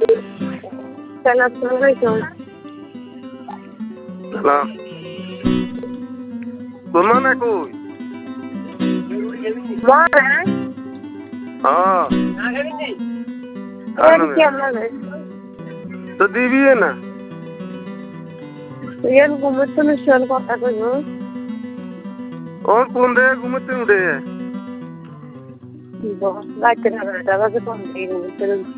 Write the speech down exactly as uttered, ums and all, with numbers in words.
আসসালামু আলাইকুম। সালাম। তোর মা না কই? মা না? হ্যাঁ। এর কেমন আছে? তো দিবি না? এর ঘুমোচ্ছে না শোন কথা কইব। ওর কোন রে ঘুমোতে উঠে? রাত্রে এগারোটা বাজে কোন দিকে ঘুমোচ্ছে?